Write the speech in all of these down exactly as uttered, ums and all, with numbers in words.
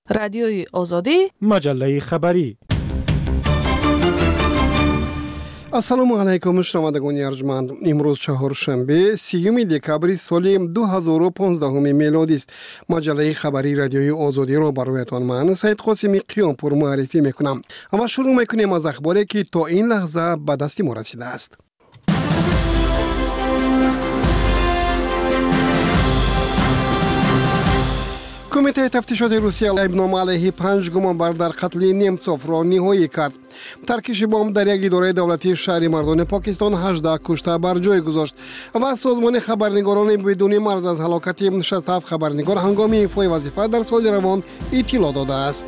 رادیوی آزادی، مجله خبری. السلام علیکم شنوندگان ارجمند. امروز چهارشنبه سیوم دکبر سال دو هزار و پانزده میلادی است. مجله خبری رادیوی آزادی را برایتان من سید قاسمی قیامپور معرفی میکنم. اما شروع میکنیم از اخباری که تا این لحظه به دست ما رسیده است. کمیته تفتیشات روسیه ایبنامه علیه پنج گمانبر در قتل نیمتسوف را نهایی کرد. ترکش بمب در یک اداره دولتی شهری مردان پاکستان هجده کشته بر جای گذاشت و سازمان خبرنگاران بدون مرز از هلاکت شصت و هفت خبرنگار هنگام ایفای وظیفه در سال روان اطلاع داده است.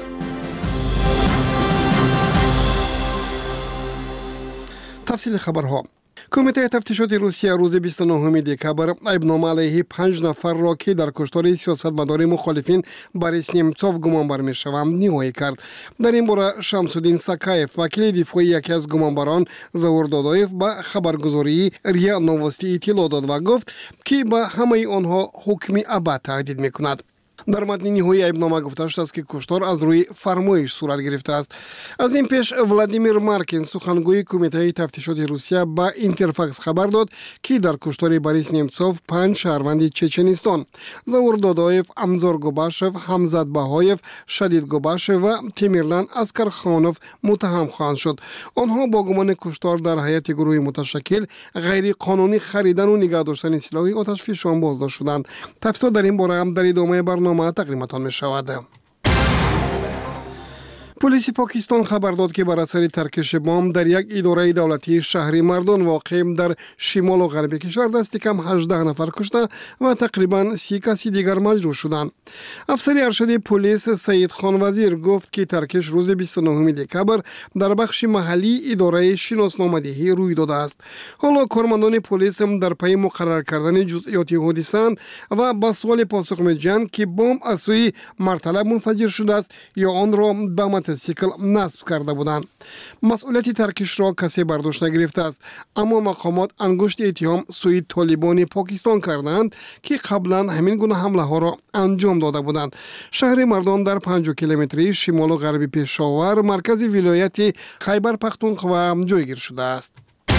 تفصیل خبرها. کمیته تفتیشات روسیه روز بیست و نه دکبر ایبنامه علیه پنج نفر را که در کشتار سیاستمدار مخالفین بوریس نیمتسوف گمانبر میشوند نهایی کرد. در این باره شمس‌الدین ساکایف وکیل دفاعی یکی از گمانبران ظهور دادایف به خبرگزاری ریا نووستی اطلاع داد و گفت که به همه آنها حکم ابد تهدید میکند. در متن نهایی ایبنامه گفته شده است که کشتار از روی فرمایش صورت گرفته است. از این پیش ولادیمیر مارکین سخنگوی کمیته تفتیشات روسیه با اینترفاکس خبر داد که در کشتار بوریس نیمتسوف پنج شهروند چچنستان ظهور دادایف، امزار گوباشف، حمزت بهایف، شدید گوباشف و تیمیرلان اسکرخانوف متهم خواهند شد. آنها با گمان کشتار در هیئت گروه متشکل غیر قانونی خریدن و نگاه داشتن سلاح آتشفشان بازداشت شدند. تفصیل در این باره هم در ادامه برنامه تقدیمتان می شود. پلیس پاکستان خبر داد که بر اثر ترکش بمب در یک اداره دولتی شهری مردان واقع در شمال و غرب کشور دست کم هجده نفر کشته و تقریبا سی کسی دیگر مجروح شدند. افسر ارشد پلیس سید خان وزیر گفت که ترکش روز بیست و نه دکبر در بخش محلی اداره شناسنامه‌دهی روی داده است. حالا کارمندان پلیس در پی مقرر کردن جزئیات حادثه و با سوال پاسخ می‌دهند که بمب از سوی مرتلب منفجر شده است یا آن را به سیکل نصب کرده بودند. مسئولیت ترکش را کسی برداشت نگرفته است، اما مقامات انگشت اتهام سوی طالبان پاکستان کردند که قبلا همین گونه حمله ها را انجام داده بودند. شهر مردان در پنجاه کیلومتری شمال و غربی پشاور مرکز ولایت خیبر پختونخوا جایگیر شده است.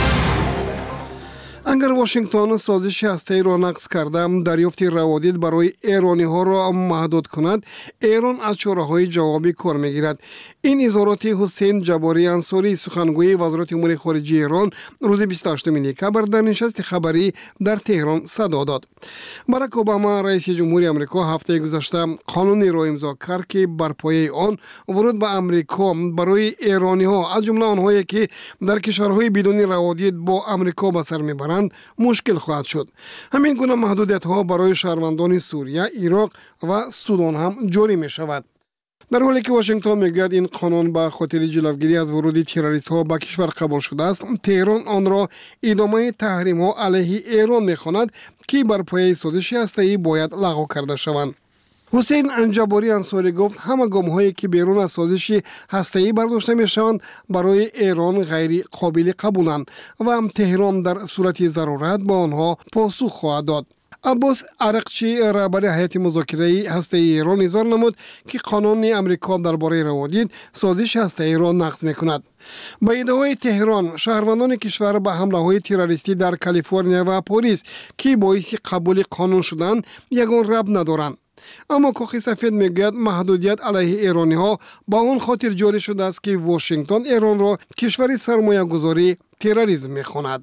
اگر واشنگتن سازش هسته‌ای را نقض کرده دریافت روادید برای ایرانی ها را محدود کند، ایران از چاره‌های جوابی کار می‌گیرد. این اظهارات حسین جباری انصاری سخنگوی وزارت امور خارجه ایران روز بیست و هشتم دکبر در نشست خبری در تهران صدا داد. باراک اوباما رئیس جمهوری آمریکا هفته گذشته قانونی را امضا کرد که بر پایه آن ورود به آمریکا برای ایرانی ها از جمله آنهایی که در کشورهای بدون روادید با آمریکا به سر میبرند مشکل خواهد شد. همین گونه محدودیت ها برای شهروندان سوریه، عراق و سودان هم جاری می شود. در حالی که واشنگتن میگوید این قانون به خاطر جلوگیری از ورود تروریست ها به کشور قبول شده است، تهران آن را ادامه تحریم ها علیه ایران میخواند که بر پایه سازش هسته‌ای باید لغو کرده شوند. حسین جباری انصاری گفت همه گام هایی که بیرون از سازش هسته‌ای برداشته می شوند برای ایران غیر قابل قبولند و هم تهران در صورت ضرورت با آنها پاسخ خواهد داد. عباس عرقچی رهبر هیئت مذاکره هسته‌ای ایران اظهار نمود که قانون امریکا درباره روادید سازش هسته‌ای را نقض می‌کند. با ادعای تهران شهروندان کشور به حمله‌های تروریستی در کالیفرنیا و پاریس که باعث قبول قانون شدند یگان ربط ندارند. اما کاخ سفید میگوید محدودیت علیه ایرانی ها با اون خاطر جاری شده است که واشنگتن ایران را کشور سرمایه گذاری تروریسم میخواند.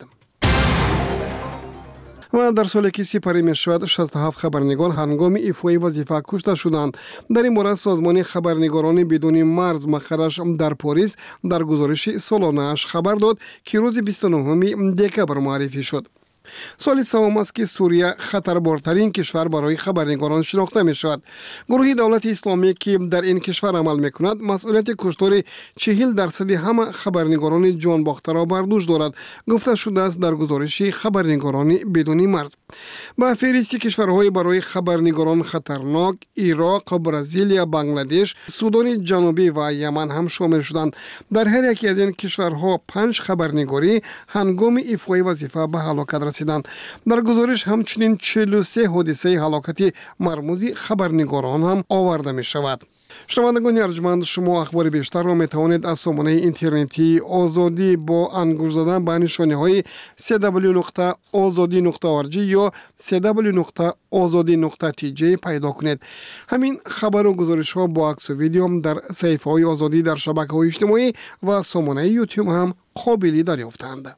و در سالی که سپری می شود شصت و هفت خبرنگار هنگام ایفای وظیفه کشته شدند. در این باره سازمان خبرنگاران بدون مرز مخرج در پاریس در گزارش سالانه اش خبر داد که روز بیست و نه دکبر معرفی شد. سال سوم است که سوریه خطربارترین کشور برای خبرنگاران شناخته می شود. گروه دولت اسلامی که در این کشور عمل می کند مسئولیت کشتار چهل درصد همه خبرنگاران جان باخته را بر دوش دارد، گفته شده است در گزارش خبرنگاران بدون مرز. با فهرست کشورهای برای خبرنگاران خطرناک عراق، برزیل، بنگلادش، سودان جنوبی و یمن هم شامل شدند. در هر یکی از این کشورها پنج خبرنگاری هنگام ایفای وظیفه به هلاکت رسیدند. در گزارش همچنین چهل و سه حادثه هلاکت مرموز خبرنگاران هم آورده می شود. شنوندگان ارجمند، شما اخبار بیشتر را می توانید از سامانه اینترنتی آزادی با انگشت زدن به نشانه های دبلیو دبلیو دبلیو نقطه آزادی نقطه او آر جی یا دبلیو دبلیو دبلیو نقطه آزادی نقطه تی جی پیدا کنید. همین خبر و گزارش ها با عکس و ویدیو هم در صفحه های آزادی در شبکه‌های اجتماعی و سامانه یوتیوب هم قابل دریافتند.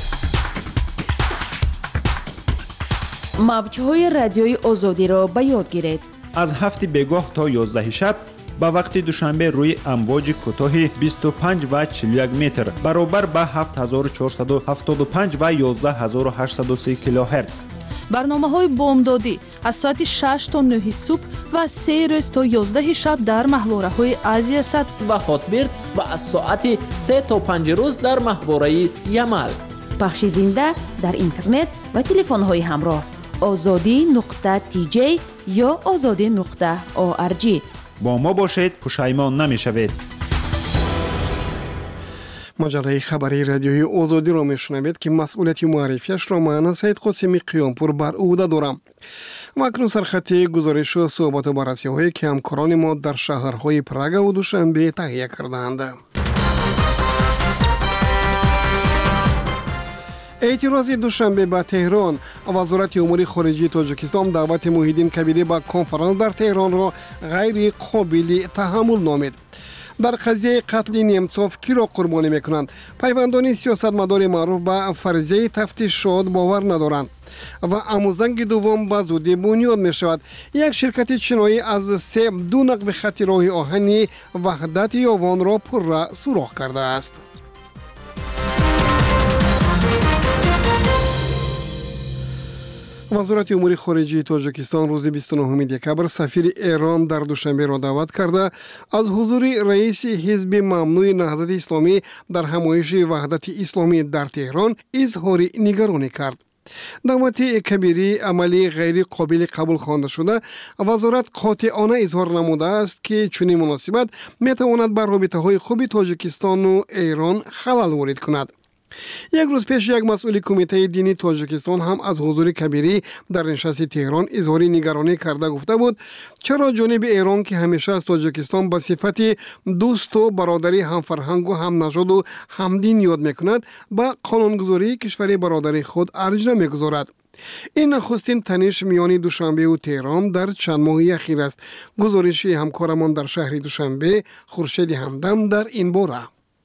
موج‌های رادیوی آزادی را به یاد گیرید. از هفت بگاه تا یازده شب با وقت دوشنبه روی امواج کوتاه بیست و پنج و چهل و یک متر برابر با هفت هزار و چهارصد و هفتاد و پنج و یازده هزار و هشتصد و سه کیلوهرتز. برنامه‌های بامدادی از ساعت شش تا نه صبح و سه روز تا یازده شب در محوره‌های آسیا صد و هاتبرد و از ساعت سه تا پنج روز در محوره یمل. پخش زنده در اینترنت و تلفن‌های همراه آزادی نقطه تی جی یا آزادی نقطه او آر جی. با ما باشید، پشیمان نمی‌شوید. مجله خبری رادیوی آزادی را میشنوید که مسئولیت معرفیش را من سید قاسمی قیامپور بر عهده دارم. و اکنون سرخط گزارش و صحبت و بررسی‌هایی که همکاران ما در شهرهای پراگ و دوشنبه تهیه کردند. اعتراض دوشنبه به تهران. وزارت امور خارجه تاجیکستان دعوت موحدین کبیری به کنفرانس در تهران را غیر قابل تحمل نامید. در قضیه قتل نیمچوف کی را قربانی میکنند؟ پیوندان سیاستمدار معروف به فرضیه تفتیشات باور ندارند و آموزنگ دوم به زودی بنیاد می شود. یک شرکت چینایی از سه دو نقب خط راه آهنی وحدت یاوان را پر را سوراخ کرده است. وزارت امور خارجه تاجیکستان روز بیست و نهم دکبر سفیر ایران در دوشنبه را دعوت کرده از حضور رئیس حزب ممنوع نهضت اسلامی در همایش وحدت اسلامی در تهران اظهار نگرانی کرد. دعوت کبیری عملی غیر قابل قبول خوانده شده. وزارت قاطعانه اظهار نموده است که چنین مناسبت می تواند بر رابطه های خوب تاجیکستان و ایران خلل وارد کند. یک روز پیش یک مسئول کمیته دینی تاجیکستان هم از حضور کبیری در نشست تهران اظهار نگرانی کرده گفته بود چرا جانب ایران که همیشه از تاجیکستان به صفت دوست و برادری هم فرهنگ و هم نژاد و هم دین یاد میکند به قانونگذاری کشور برادری خود ارج نمیگذارد. این نخستین تنش میان دوشنبه و تهران در چند ماهی اخیر است. گزارشی همکارمان در شهر دوشنبه خورشید همدم در این باره.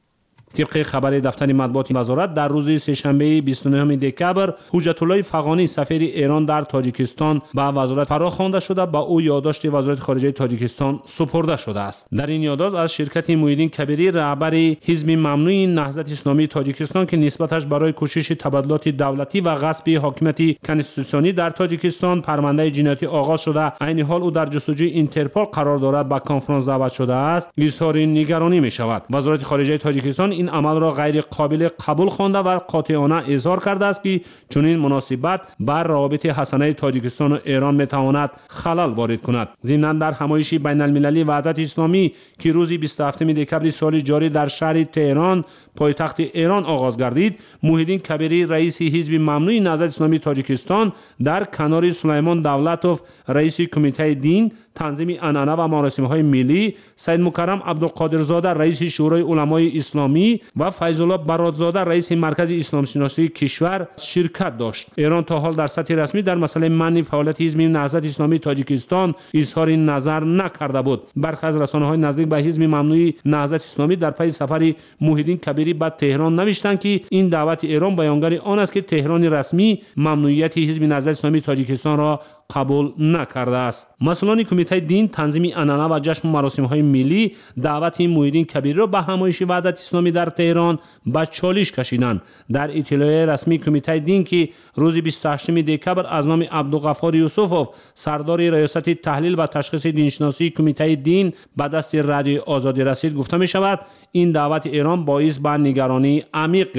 طبق خبر دفتر مطبوعات وزارت در روز سه‌شنبه بیست و نهم دکبر حجت الله فغانی سفیر ایران در تاجیکستان به وزارت فراخوانده شده با او یادداشت وزارت خارجه تاجیکستان سپرده شده است. در این یادداشت از شرکت موحدین کبیری رهبر حزب ممنوع نهضت اسلامی تاجیکستان که نسبتش برای کوشش تبادلات دولتی و غصب حاکمیت کنستیتوسیونی در تاجیکستان پرونده جنایتی آغاز شده، عین حال او در جستجوی اینترپل قرار دارد به کنفرانس دعوت شده است، اظهار نگرانی می شود. وزارت خارجه تاجیکستان این عمل را غیر قابل قبول خوانده و قاطعانه اظهار کرده است که چنین مناسبت بر روابط حسنه تاجیکستان و ایران میتواند خلل وارد کند. ضمن در همایش بین المللی وحدت اسلامی که روز بیست و هفتم دکبر سال جاری در شهر تهران پایتخت ایران آغاز گردید، موحدین کبیری رئیس حزب ممنوع نهضت اسلامی تاجیکستان در کنار سلیمان دولتوف رئیس کمیته دین تنظیم عنعنه و مراسم‌های ملی، سید مکرم عبدالقادرزاده رئیس شورای علمای اسلامی و فیض الله برادزاده رئیس مرکز اسلام شناسی کشور شرکت داشت. ایران تا حال در سطح رسمی در مسئله منع فعالیت حزب نهضت اسلامی تاجیکستان اظهار نظر نکرده بود. برخی از رسانه‌های نزدیک به حزب ممنوع نهضت اسلامی در پی سفر موحدین کبیری به تهران نوشتند که این دعوت ایران بیانگر آن است که تهران رسمی ممنوعیت حزب نهضت اسلامی تاجیکستان را قبول نکرده است. مسئولان کمیته دین تنظیم عنعنه و جشن و مراسم‌های ملی دعوت موحدین کبیری را به همایش وحدت اسلامی در تهران به چالش کشیدند. در اطلاع رسمی کمیته دین که روز بیست و هشتم دکبر از نام عبدالغفار یوسفوف سردار ریاست تحلیل و تشخیص دینشناسی کمیته دین به دست رادیو آزادی رسید گفته می شود این دعوت ایران باعث به نگرانی عمیق گردید.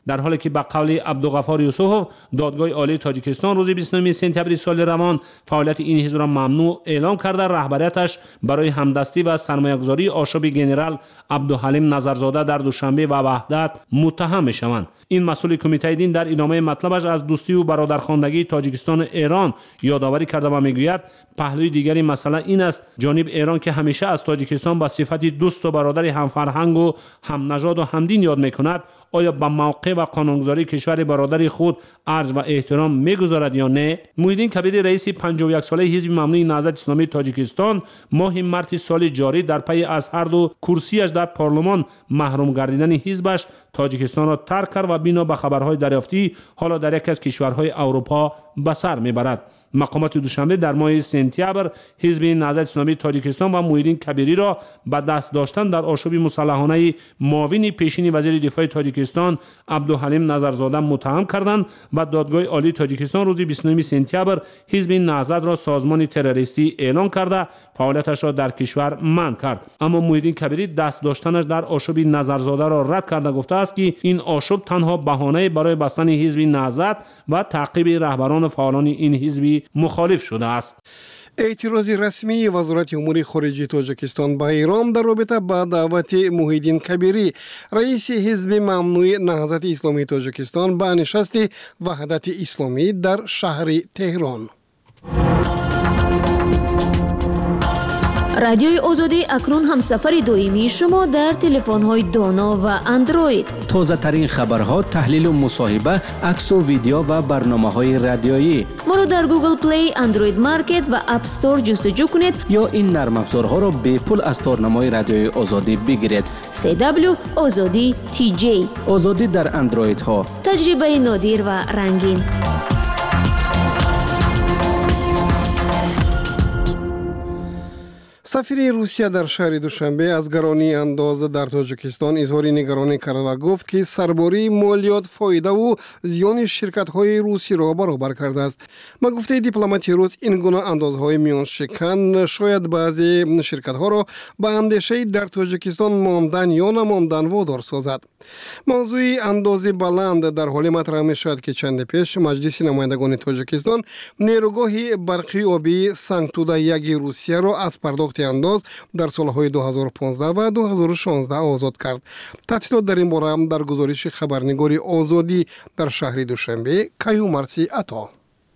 در حالی که به قول عبدالغفار یوسفوف دادگاه عالی تاجیکستان روز بیست و نه سپتامبر سال روان فعالیت این حزب را ممنوع اعلام کرده، رهبریتش برای همدستی و سرمایه‌گذاری آشوب گنرال عبدالحلیم نظرزاده در دوشنبه و وحدت متهم می‌شوند. این مسئول کمیته دین در ادامه مطلبش از دوستی و برادرخواندگی تاجیکستان و ایران یادآوری کرده و میگوید پهلوی دیگری مسئله این است جانب ایران که همیشه از تاجیکستان به صفت دوست و برادر همفرهنگ و هم نژاد و همدین یاد میکند، آیا به موقع و قانونگذاری کشور برادر خود ارج و احترام میگذارد یا نه؟ محیدین کبیری رئیس پنجاه و یک ساله حزب ممنوع نهضت اسلامی تاجیکستان ماه مارس سال جاری در پی از هر دو کرسیش در پارلمان محروم گردیدن حزبش تاجیکستان را ترک کرد و بنا به خبرهای دریافتی حالا در یک از کشورهای اروپا به سر میبرد. مقامات دوشنبه در ماه سپتامبر حزب نهضت اسلامی تاجیکستان و محیدین کبیری را به دست داشتن در آشوب مسلحانه معاون پیشین وزیر دفاع تاجیکستان عبدالحلیم نظرزاده متهم کردند و دادگاه عالی تاجیکستان روز بیست و نه سپتامبر حزب نهضت را سازمان تروریستی اعلام کرده فعالیتش را در کشور منع کرد. اما محیدین کبیری دست داشتنش در آشوب نظرزاده را رد کرده گفته است که این آشوب تنها بهانه برای بستن حزب نهضت و تعقیب رهبران فعالان این حزب مخالف شده است. اعتراض رسمی وزارت امور خارجه تاجیکستان به ایران در رابطه با دعوت محیدین کبیری رئیس حزب ممنوع نهضت اسلامی تاجیکستان به نشست وحدت اسلامی در شهر تهران. رادیوی آزادی اکنون هم سفر دویمی شما در تلفن‌های دانا و اندروید. تازه ترین خبرها، تحلیل و مصاحبه، عکس و ویدیو و برنامه‌های رادیویی. ما را در گوگل پلی، اندروید مارکت و اپ استور جستجو کنید یا این نرم افزارها را به پول از تارنمای رادیوی آزادی بگیرید. سی دبلیو آزادی تی جی. آزادی در اندروید ها. تجربه نادر و رنگین. سفیر روسیه در شهر دوشنبه از گرانی انداز در تاجیکستان اظهار نگرانی کرد و گفت که سرباری مالیات فایده و زیان شرکت‌های روسی را برابر کرده است. با گفته دیپلمات روس این گونه اندازهای میان شکن شاید بعضی شرکت‌ها را به اندیشه در تاجیکستان ماندن یا نماندن وادار سازد. موضوع اندازه بلند در حال مطرح می‌شود که چند پیش مجلس نمایندگان تاجیکستان نیروگاه برقی آبی سنگتودا یک روسیه را از پرداخت انداز در سالهای دو هزار و پانزده و دو هزار و شانزده آزاد کرد. تفصیلات در این باره هم در گزارش خبرنگار آزادی در شهر دوشنبه کیومرسی عطا.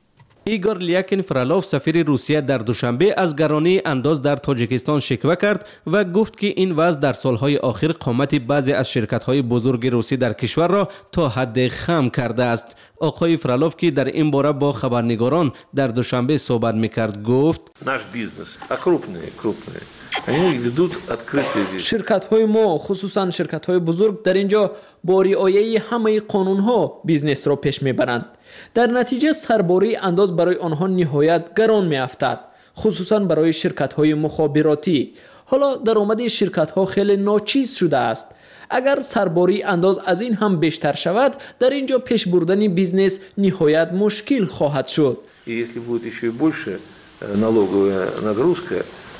ایگور لیاکین فرالوف سفیر روسیه در دوشنبه از گرانی انداز در تاجیکستان شکوه کرد و گفت که این وضع در سالهای آخر قامت بعضی از شرکت‌های بزرگ روسی در کشور را تا حد خم کرده است. آقای فرالوف که در این باره با خبرنگاران در دوشنبه صحبت می‌کرد گفت: نаш бізнес, а крупные, крупные. Они ведут открытые здесь. شرکت‌های ما خصوصا شرکت‌های بزرگ در اینجا با رعایت همه قانون‌ها بیزنس را پیش می‌برند. در نتیجه سرباری انداز برای آنها نهایت گران می‌افتد، خصوصا برای شرکت‌های مخابراتی. حالا درآمد شرکت‌ها خیلی ناچیز شده است. اگر سرباری انداز از این هم بیشتر شود، در اینجا پیش بردن بیزنس نهایت مشکل خواهد شد. Если будет еще и больше налоговая нагрузка,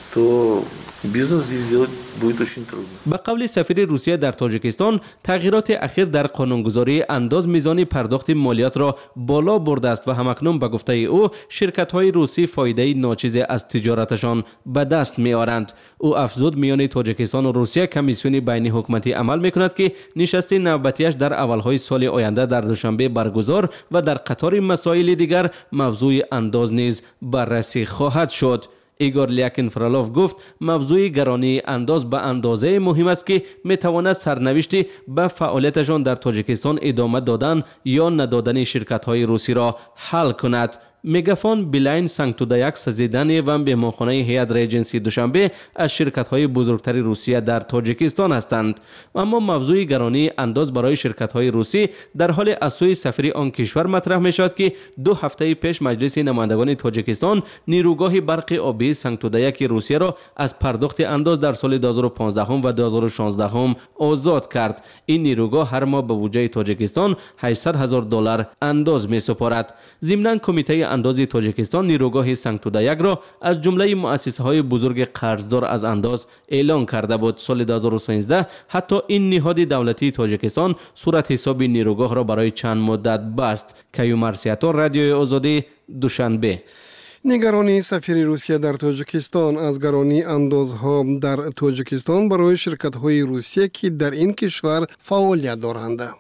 то бизнес здесь сделать будет очень трудно. به قول سفیر روسیه در تاجیکستان، تغییرات اخیر در قانونگذاری انداز میزان پرداخت مالیات را بالا برده است و همکنون به گفته او شرکت‌های روسی فایده ناچیز از تجارتشان به دست می‌آورند. او افزود میان تاجیکستان و روسیه کمیسیون بین حکومتی عمل می‌کند که نشست نوبتیش در اولهای سال آینده در دوشنبه برگزار و در قطار مسائل دیگر موضوع انداز نیز بررسی خواهد شد. ایگور لیاکین فرالوف گفت موضوع گرانی انداز به اندازه مهم است که میتواند سرنوشتی به فعالیتشان در تاجیکستان ادامه دادن یا ندادن شرکت‌های روسی را حل کند. میگافون بلاین سنگتودا یک سزیدن و مهمانخانه هیئت ریجنسی دوشنبه از شرکت‌های بزرگتر روسیه در تاجیکستان هستند. اما موضوع گرانی انداز برای شرکت‌های روسی در حال از سوی سفیر آن کشور مطرح می‌شود که دو هفته پیش مجلس نمایندگان تاجیکستان نیروگاه برق آبی سنگتودا یک روسیه را از پرداخت انداز در سال دو هزار و پانزده و دو هزار و شانزده آزاد کرد. این نیروگاه هر ماه به بودجه تاجیکستان هشتصد هزار دلار انداز می‌سپارد. ضمناً کمیته انداز تاجیکستان نیروگاه سنگتودایک را از جمله مؤسسه های بزرگ قرضدار از انداز اعلان کرده بود. سال دو هزار و سیزده حتی این نهاد دولتی تاجیکستان صورت حساب نیروگاه را برای چند مدت بست. کیومرسیاتور، رادیوی آزادی، دوشنبه. نگرانی سفیر روسیه در تاجیکستان از گرانی اندازها در تاجیکستان برای شرکت‌های روسیه که در این کشور فعالیت دارند.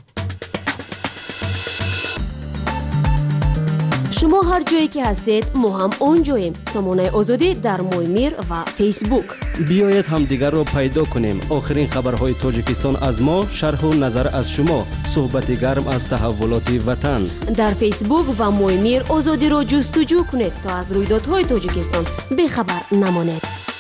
شما هر جایی که هستید ما هم اونجاییم. سامانه آزادی در مویمیر و فیسبوک. بیایید هم دیگر رو پیدا کنیم. آخرین خبرهای تاجیکستان از ما، شرح و نظر از شما، صحبت گرم از تحولات وطن. در فیسبوک و مویمیر آزادی رو جستجو کنید تا از رویدادهای تاجیکستان بخبر نمانید.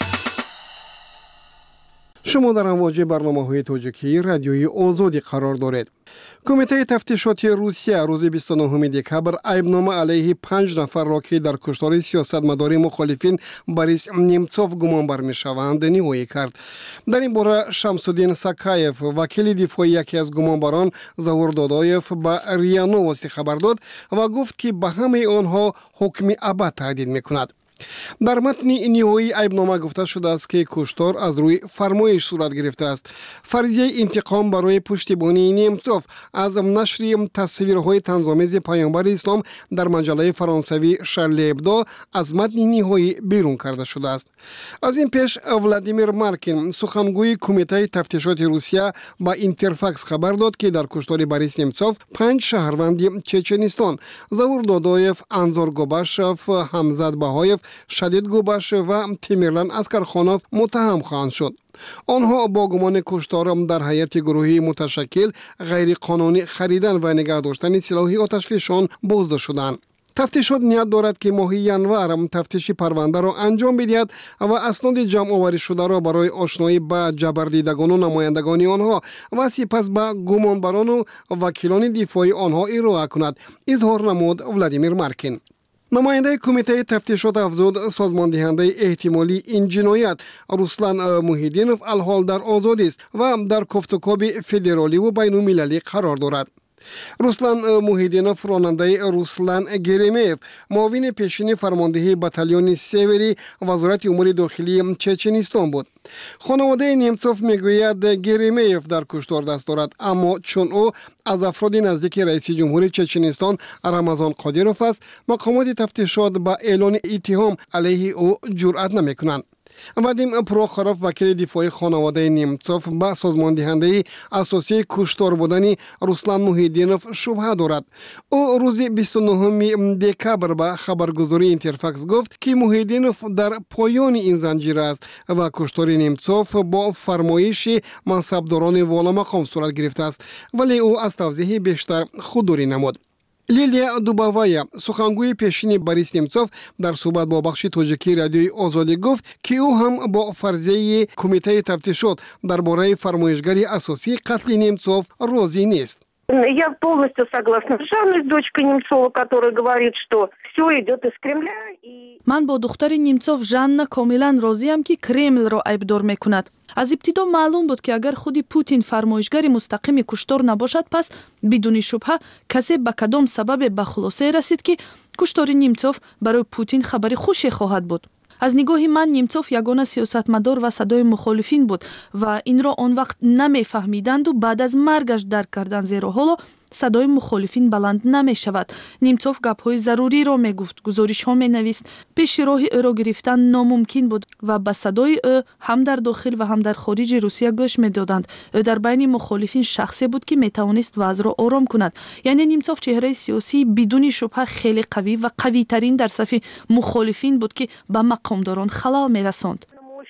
شما در امواج برنامه‌های تاجیکی رادیوی آزادی قرار دارید. کمیته تفتیشاتی روسیه روز بیست و نهم دکبر ایبنامه علیه پنج نفر را که در کشتار سیاستمدار مخالفین بوریس نیمتسوف گمانبر می‌شوند نهایی کرد. در این باره شمس‌الدین ساکایف، وکیل دفاعی یکی از گمانبران، ظهور دادایف به ریا نوستی خبر داد و گفت که به همه آنها حکم ابد تهدید می‌کند. در متن نهایی ایبنامه گفته شده است که کشتار از روی فرمایش صورت گرفته است. فرضیه انتقام برای پشتیبانی نیمتسوف از نشر تصویرهای طنزآمیز پیامبر اسلام در مجله فرانسوی شارلی ابدو از متن نهایی بیرون کرده شده است. از این پیش ولادیمیر مارکین، سخنگوی کمیته تفتیشات روسیه، با اینترفاکس خبر داد که در کشتار بوریس نیمتسوف پنج شهروند چچنستان، ظهور دادایف، انزار گوباشف، حمزت بهایف، شدید گوباش و تیمیرلان اسکرخانوف متهم خواهند شد. آنها با گمان کشتار در هیئت گروهی متشکل غیر قانونی خریدن و نگه داشتن سلاح آتشفشان بازداشت شدند. تفتیشات نیت دارد که ماه ینور تفتیش پرونده را انجام بدهد و اسناد جمع آوری شده را برای آشنایی با جبردیدگان و نمایندگان آنها و سپس به گمانبران و وکیلان دفاعی آنها ارائه کند، اظهار نمود ولادیمیر مارکین. نماینده کمیته تفتیشات افزود سازمان دهنده احتمالی این جنایت رسلان محیدینوف الحال در آزادی است و در گفتگوی فدرالی و بین المللی قرار دارد. رسلان محیدینوف راننده رسلان گریمیف، معاون پیشین فرماندهی بتالیون سیوری وزارت امور داخلی چچنستان بود. خانواده نیمتسوف میگوید گریمیف در کشتار دست دارد، اما چون او از افراد نزدیک رئیس جمهور چچنستان رمضان قادیروف است، مقامات تفتیشات با اعلان اتهام علیه او جرأت نمیکنند. وادیم پروخوروف، وکیل دفاعی خانواده نیمتسوف، با سازمان دهنده اساسی کشتار بودن رسلان محیدینوف شبهه دارد. او روز بیست و نهم دکبر به خبرگزاری اینترفاکس گفت که محیدینوف در پایان این زنجیره است و کشتار نیمتسوف با فرمایش منصبداران والا مقام صورت گرفته است، ولی او از توضیح بیشتر خودداری نمود. لیلیا دوباوایا، سخنگوی پیشین بوریس نیمتسوف، در صحبت با بخش تاجیکی رادیوی آزادی گفت که او هم با فرضیه کمیته تفتیشات درباره فرمایشگری اساسی قتل نیمتسوف راضی نیست. Я полностью согласна с Жанной, с дочкой Немцова, которая говорит, что все идет из Кремля. من با دختر نیمتسوف ژانا کاملا راضیم که کرمل را عیبدار میکند. از ابتدا معلوم بود که اگر خودی پوتین فرمایشگر مستقیم کشتار نباشد، پس بدون شبهه کسی به کدام سبب به خلاصه رسید که کشتار نیمتسوف برای پوتین خبری خوشی خواهد بود. از نگاه من نیمتسوف یگانه سیاستمدار و صدای مخالفین بود و این را آن وقت نمیفهمیدند و بعد از مرگش درک کردند، زیرا حالا صدای مخالفین بلند نمی شود. نیمتسوف گپ‌های ضروری را می گفت، گزارش‌ها می نویست، پیش راه او را گرفتن ناممکن بود و به صدای او هم در داخل و هم در خارج روسیه گوش می دادند. او در بین مخالفین شخصی بود که می توانست وضع را آرام کند. یعنی نیمتسوف چهره سیاسی بدون شبهه خیلی قوی و قوی ترین در صف مخالفین بود که به مقامداران خلل می رساند.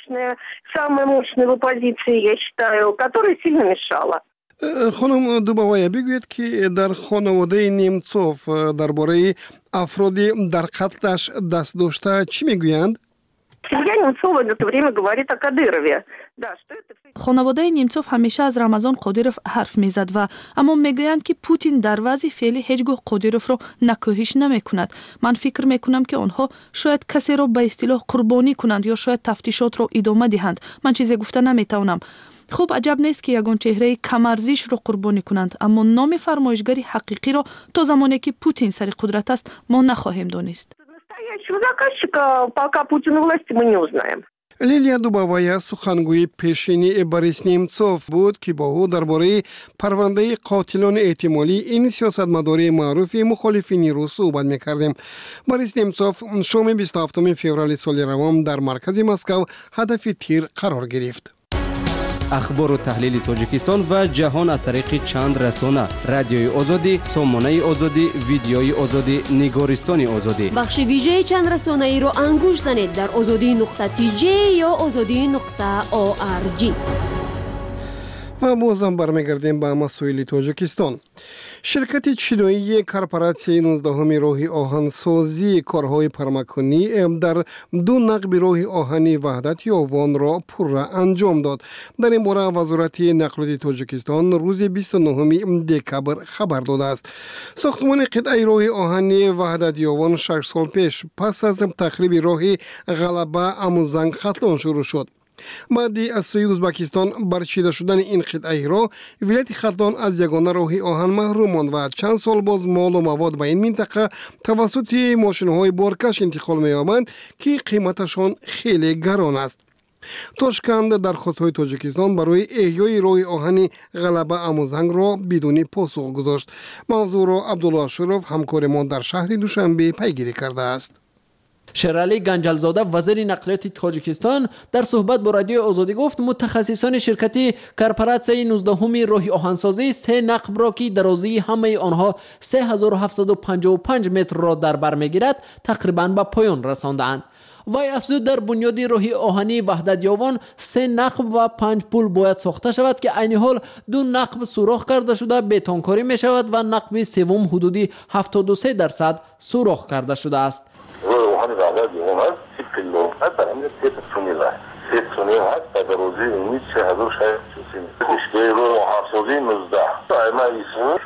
Самая мощная в оппозиции, я считаю, которая сильно мешала. خانم دوباوایا، بگوید که در خانواده نیمتسوف درباره افرادی در قتلش دست داشته چی میگویند؟ خانواده نیمتسوف همیشه از رمضان قادیروف حرف میزد و اما میگویند که پوتین در وضع فعلی هیچگاه قادیروف را نکوهش نمی کند. من فکر میکنم که آنها شاید کسی را به اصطلاح قربانی کنند یا شاید تفتیشات را ادامه دهند. من چیزی گفته نمیتوانم. خب عجب نیست که یگان چهره کمارزیش رو قربانی کنند، اما نام فرمایشگری حقیقی را تا زمانی که پوتین سر قدرت است ما نخواهیم دانست. лилия дубовая сухангӯи пешини борис немцов буд ки бо ӯ дар бораи парвандаи қотилони эҳтимолии ин сиёсатмадори маъруфи мухолифини рус суҳбат мекардем. борис немцов шоми бисту ҳафтуми феврали соли равон дар маркази Москав ҳадафи тир қарор гирифт. ахбору таҳлили тоҷикистон ва ҷаҳон аз тариқи чанд расона: радиои озодӣ, сомонаи озодӣ, видеои озодӣ, нигористони озодӣ. бахши вижаи чанд расонаиро ангуш занед дар озодӣ нуқта ти ҷей ё озодӣ нуқта о ар ҷи. ва бозам бармегардем ба масоили тоҷикистон. ширкати чиноии корпоратсияи нуздаҳуми роҳи оҳансозии корҳои пармакунӣ дар ду нақби роҳи оҳани ваҳдати овонро пурра анҷом дод. дар ин бора вазорати нақлиёти тоҷикистон рӯзи бисту нӯҳуми декабр хабар додааст. сохтмони қитъаи роҳи оҳани ваҳдати овон шаш сол пеш пас аз тахриби роҳи ғалаба амузанг хатлон шурӯъ шуд. баъди аз сӯи ӯзбекистон барчида шудани ин қитъаи роҳ, вилояти хатлон аз ягона роҳи оҳан маҳрум монд ва чанд сол боз молу мавод ба ин минтақа тавассути мошинҳои боркаш интиқол меёбанд, ки қиматашон хеле гарон аст. тошканд дархостҳои тоҷикистон барои эҳёи роҳи оҳани ғалаба амузангро бидуни посух гузошт. мавзӯъро абдулло ашуров ҳамкори мо дар шаҳри душанбе пайгирӣ кардааст. шералӣ ганҷалзода вазири нақлиёти тоҷикистон дар суҳбат бо радиои озодӣ гуфт мутахассисони ширкати корпоратсияи нуздаҳуми роҳи оҳансозӣ се нақбро ки дарозии ҳамаи онҳо се ҳазору ҳафтсаду панҷоҳу панҷ метрро дар бар мегирад тақрибан ба поён расондаанд. вай афзуд дар бунёди роҳи оҳани ваҳдатёвон се нақб ва панҷ пул бояд сохта шавад ки айни ҳол ду нақб сурох карда шуда бетонкорӣ мешавад ва нақби севум ҳудуди ҳафтоду се дарсад сурох карда шудааст. روی روحانی وعدت یون هست سی کلو هست در همین سی تونیل هست سی تونیل هست در روزی اینی چه هزار شاید چوسی اشکه روی روحانسازی نوزده ایمه ایسون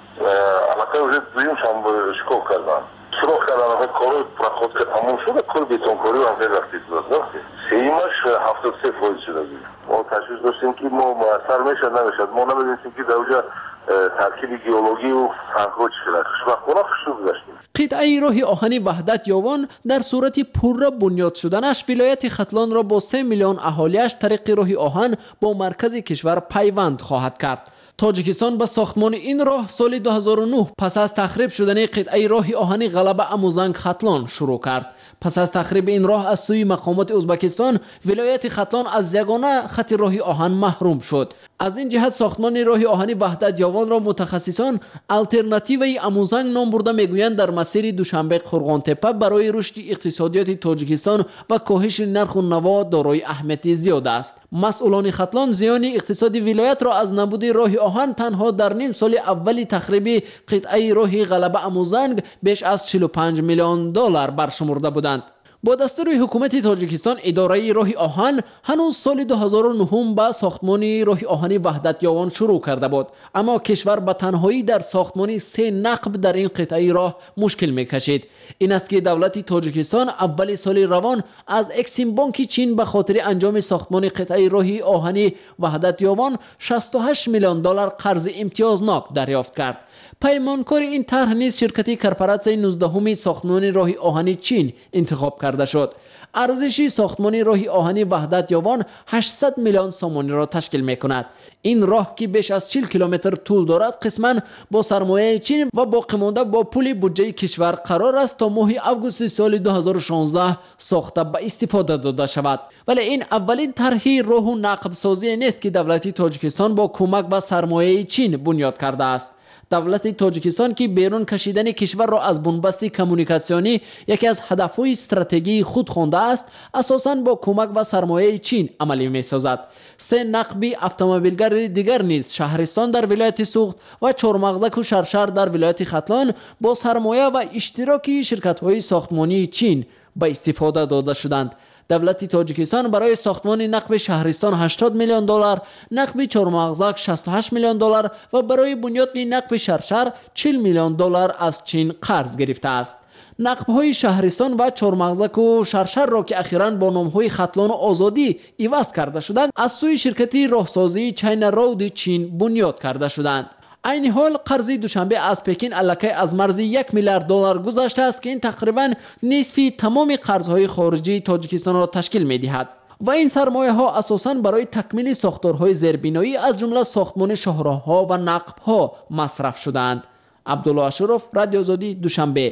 علاقه وجود دویم شما شکوف کردن سروخ کردن همه کاروی پرخود که تموم شده کل بیتون کاری و همه وقتی داد سیمش هفتاد سه فویل شده بود ما تشویش داشتیم که ما موثر میشد نمیشد ما نمیدونستیم که در اونجا ترکیب گیولوژی و سنگ‌ها چقدر خوشبختانه خوشو گذاشتیم. قطعه راهی آهنی وحدت یاوان در صورت پورا بنیاد شدنش ولایت ختلان را با سه میلیون اهالیش طریق راهی آهن با مرکز کشور پیوند خواهد کرد. تاجیکستان با ساختمان این راه سال دو هزار و نه پس از تخریب شدن قطعه راهی آهنی غلبه اموزنگ ختلان شروع کرد. پس از تخریب این راه از سوی مقامات ازبکستان ولایت ختلان از یگانه خط راهی آهن محروم شد. از این جهت ساختمان راهی آهنی وحدت یاوان را متخصصان الترناتیوی اموزنگ نام برده میگویند در مسیر دوشنبه قرغان تپه برای رشد اقتصادیات تاجیکستان و کاهش نرخ و نوا دارای اهمیت زیاد است. مسئولان ختلان زیان اقتصادی ولایت را از نبود راهی آهن تنها در نیم سال اولی تخریب قطعه راهی غلبه اموزنگ بیش از چهل و پنج میلیون دلار برشمرده بودند. با دستور حکومت تاجیکستان اداره راهی آهن هنوز سال دو هزار و نه با ساختمان راهی آهنی وحدت یاوان شروع کرده بود، اما کشور به تنهایی در ساختمان سه نقب در این قطعه راه مشکل میکشید. این است که دولت تاجیکستان اول سال روان از اکسیم بانک چین به خاطر انجام ساختمان قطعه راهی آهنی وحدت یاوان شصت و هشت میلیون دلار قرض امتیازناک دریافت کرد. پیمانکار این طرح نیز شرکت کورپوراسیون نوزدهم ساختمان راهی آهنی چین انتخاب کرده شد. ارزش ساختمان راهی آهنی وحدت یاوان هشتصد میلیون سومانی را تشکیل می‌کند. این راه که بیش از چهل کیلومتر طول دارد قسماً با سرمایه چین و باقی مانده با پول بودجه کشور قرار است تا ماه آگوست سال دو هزار و شانزده ساخته به استفاده داده شود. ولی این اولین طرح راه و نقب سازی نیست که دولت تاجیکستان با کمک و سرمایه چین بنیاد کرده است. دولت تاجیکستان که بیرون کشیدن کشور را از بنبست کمونیکاسیونی یکی از هدفهای استراتژی خود خوانده است، اساساً با کمک و سرمایه چین عملی می‌سازد. سه نقبی اتومبیلگر دیگر نیز شهرستان در ولایت سوخت و چهارمغزک و شرشر در ولایت ختلان با سرمایه و اشتراکی شرکت‌های ساختمانی چین به استفاده داده شدند. دولت تاجیکستان برای ساختمان نقب شهرستان هشتاد میلیون دلار، نقب چهارمغزک شصت و هشت میلیون دلار و برای بنیاد نقب شرشر چهل میلیون دلار از چین قرض گرفته است. нақбҳои шаҳристон ва чормағзаку шаршарро ки ахиран бо номҳои хатлону озодӣ иваз карда шуданд аз сӯи ширкати роҳсозии China Road чин бунёд карда шуданд. айни ҳол қарзи душанбе аз Пекин аллакай аз марзи як миллиард доллар гузаштааст ки ин тақрибан нисфи тамоми қарзҳои хориҷии Тоҷикистонро ташкил медиҳад. ва ин сармояҳо асосан барои такмили сохторҳои зербиноӣ аз ҷумла сохтмони шоҳроҳҳо ва нақбҳо масраф шуданд. Абдулло Ашуров, Радио Озодӣ, Душанбе.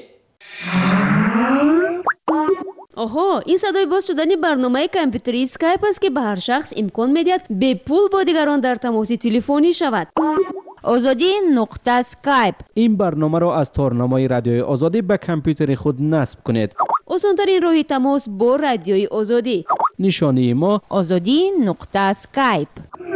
оҳо, ин садои боз шудани барномаи компютери Skype аст ки ба ҳар шахс имкон медиҳад бепул бо дигарон дар тамоси телефонӣ шавад. озодӣ нуқта Skype. ин барномаро аз торнамои Радиои Озодӣ ба компютери худ насб кунед. осонтарин роҳи тамос бо Радиои Озодӣ. нишонии мо озодӣ нуқта Skype.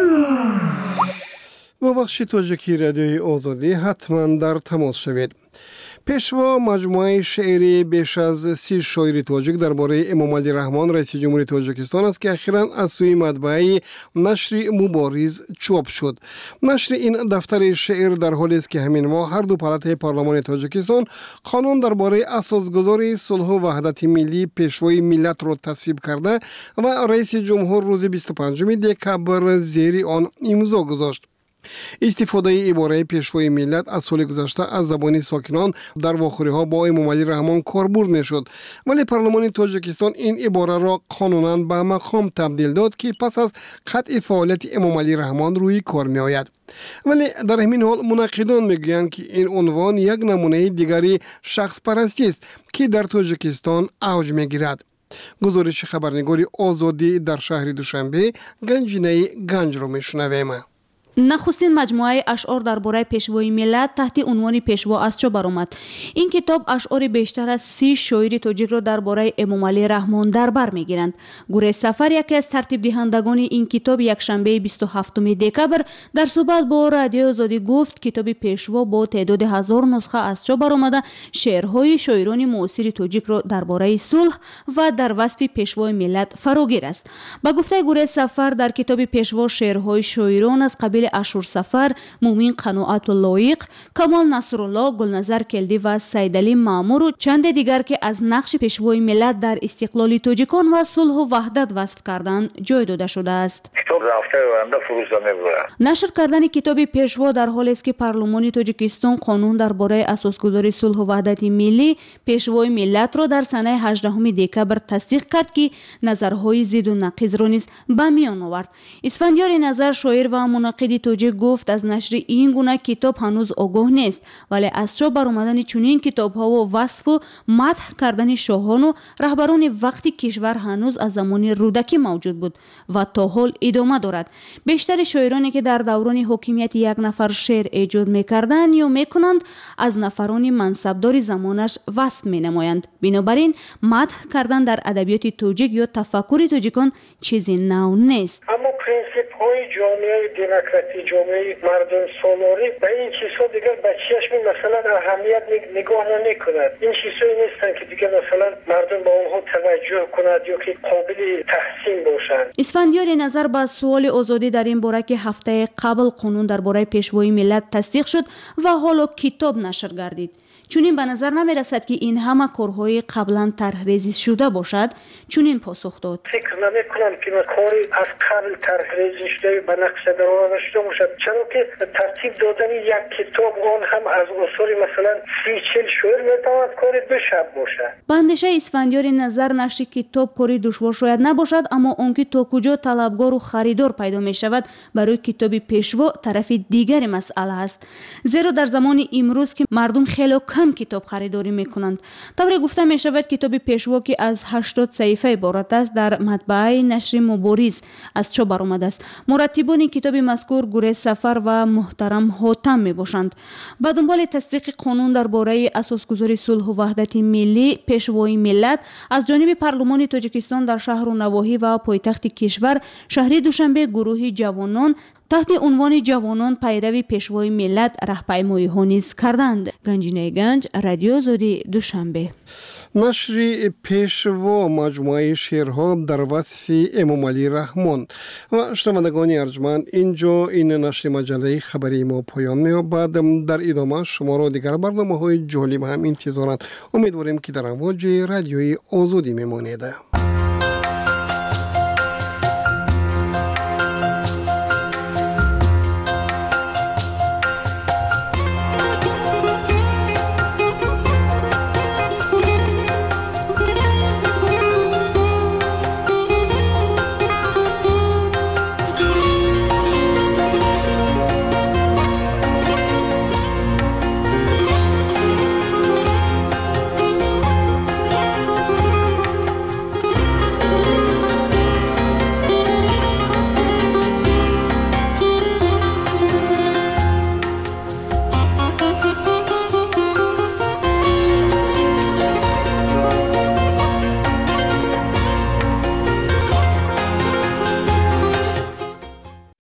با بخش تاجیکی رادیوی آزادی حتما در تماس شوید. پیشوا مجموعه شعری بیش از سی شاعر تاجیک درباره امام علی رحمان رئیس جمهوری تاجیکستان است که اخیراً از سوی مطبعه نشر مبارز چاپ شد. نشر این دفتر شعر در حالی است که همین ماه هر دو پالات پارلمان تاجیکستان قانون درباره اساسگذاری صلح و وحدت ملی پیشوای ملت را تصویب کرده و رئیس جمهور روز بیست و پنجم دکبر زیر آن امضا گذاشت. استفاده عباره پیشوای ملت از سال گذشته از زبان ساکنان در واخوری‌ها با امام علی رحمان کاربرد می‌شد، ولی پارلمان تاجیکستان این عباره را قانوناً به مقام تبدیل داد که پس از قطع فعالیت امام علی رحمان روی کار می‌آید. ولی در همین حال منقدان میگویند که این عنوان یک نمونه دیگری شخص پرستی است که در تاجیکستان اوج می‌گیرد. گزارش خبرنگاری آزادی در شهر دوشنبه گنجینه گنج را می‌شنویم. нахустин маҷмуаи ашъор дар бораи пешвои миллат таҳти унвони пешво аз чоп баромад. ин китоб ашъори бештар аз си шоири тоҷикро дар бораи эмомалӣ раҳмон дар бар мегиранд. гурез сафар яке аз тартибдиҳандагони ин китоб якшанбеи бисту ҳафтуми декабр дар суҳбат бо Радиои Озодӣ гуфт китоби пешво бо теъдоди ҳазор нусха аз чоп баромада шеърҳои шоирони муосири тоҷикро дар бораи сулҳ ва дар васфи пешвои миллат фарогир аст. ба гуфтаи гурез сафар дар китоби пешво шеърҳои шоирон аз қабили Ашур Сафар, Мумин Қаноату Лоиқ, Камол Насрулло, Гулназар Келдӣ ва Сайдали Маъмуру чанде дигар ки аз нақши пешвои миллат дар истиқлоли тоҷикон ва сулҳу ваҳдат васф кардан ҷой дода шудааст. нашр кардани китоби пешво дар ҳолест ки парлумони тоҷикистон қонун дар бораи асосгузори сулҳу ваҳдати миллӣ пешвои миллатро дар санаи ҳаждаҳуми декабр тасдиқ кард ки назарҳои зидду нақизро низ ба миён овард. Исфандиёри Назар, шоир ва мунаққиди тоҷик гуфт аз нашри ин гуна китоб ҳанӯз огоҳ нест, вале аз чоп баромадани чунин китобҳову васфу мадҳ кардани шоҳону раҳбарони вақти кишвар ҳанӯз аз замони рӯдакӣ мавҷуд буд ва то ҳол идома дорад. бештари шоироне ки дар даврони ҳокимияти як нафар шеър эҷод мекарданд ё мекунанд аз нафарони мансабдори замонаш васф менамоянд. бинобар ин мадҳ кардан дар адабиёти тоҷик ё тафаккури тоҷикон чизи нав нест. принсипҳои ҷомеаи демократӣ, ҷомеаи мардумсолорӣ ба ин чизҳо дигар ба чиашми масалан аҳамият нигоҳ намекунад. ин чизҳои нестанд ки дигар масалан мардум ба онҳо таваҷҷӯҳ кунад ё ки қобили таҳсин бошанд. Исфандиёри Назар ба суоли озодӣ дар ин бора ки ҳафтаи қабл қонун дар бораи пешвои миллат тасдиқ шуд ва ҳоло китоб нашр гардид. чунин ба назар намерасад ки ин ҳама корҳои қаблан тарҳрезӣ шуда бошад. чунин посух дод. фикр намекунам ки кори аз қабл тарҳрезӣ шуда ба нақша даромада шуда бошад, чаро ки тартиб додани як китоб он ҳам аз осори масалан си чил шоир метавонад кори ду шаб бошад. ба андешаи Исфандиёри Назар нашри китоб кори душвор шояд набошад, аммо он ки то куҷо талабгору харидор пайдо мешавад барои китоби пешво тарафи дигари масъала аст. зеро дар замони имрӯз ки мардум хело кам китоб харидорӣ мекунанд. тавре гуфта мешавад китоби пешво ки аз ҳаштод саҳифа иборат аст дар матбаъаи нашри Мубориз аз чоп баромадааст. мураттибони китоби мазкур гурез сафар ва муҳтарам ҳотам мебошанд. ба дунболи тасдиқи қонун дар бораи асосгузори сулҳу ваҳдати миллӣ пешвои миллат аз ҷониби парлумони тоҷикистон дар шаҳру навоҳӣ ва пойтахти кишвар шаҳри Душанбе гурӯҳи ҷавонон таҳти унвони ҷавонон пайрави пешвои миллат раҳпаймоиҳо низ карданд. Ганҷинаи Ганҷ, Радиои Озодӣ, Душанбе. نشر پیشوا مجموعه شعرها در وصف امام علی رحمان. و شنوندگان ارجمند، اینجا این نشر مجله خبری ما پایان می‌یابد. در ادامه شما را دیگر برنامه‌های جالب هم انتظارند. امیدواریم که در امواج رادیوی آزادی میمانید.